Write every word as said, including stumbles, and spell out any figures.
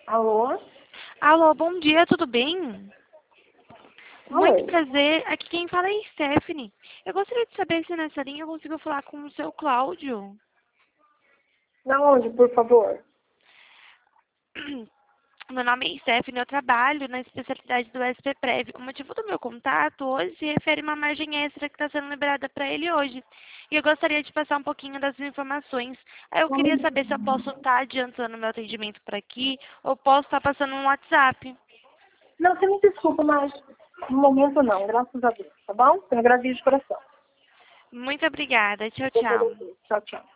Alô? Alô, bom dia, tudo bem? Muito Oi. prazer, aqui quem fala é Stephanie. Eu gostaria de saber se nessa linha eu consigo falar com o seu Cláudio. Na onde, por favor? Meu nome é Stephanie, eu trabalho na especialidade do S P Prev. O motivo do meu contato hoje se refere a uma margem extra que está sendo liberada para ele hoje. E eu gostaria de passar um pouquinho das informações. Aí eu queria saber se eu posso estar adiantando meu atendimento por aqui ou posso estar passando um WhatsApp. Não, você me desculpa, mas no momento não, graças a Deus, tá bom? Eu agradeço de coração. Muito obrigada, tchau, Deus tchau. abençoe. Tchau, tchau.